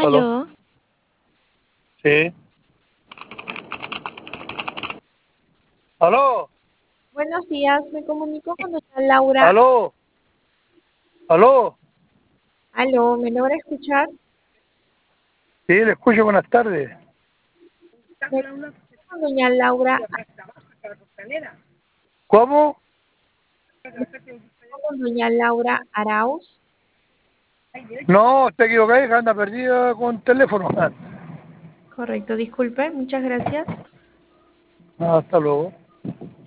¿Aló? Aló, Sí. ¿Aló? buenos días, me comunico con doña Laura. ¿Aló? ¿Aló? Aló, ¿me logra escuchar? Sí, le escucho, buenas tardes. Me comunico con doña Laura, ¿Cómo? con doña Laura Arauz. No, está equivocada, hija, anda perdida con teléfono. Correcto, disculpe, muchas gracias. Hasta luego.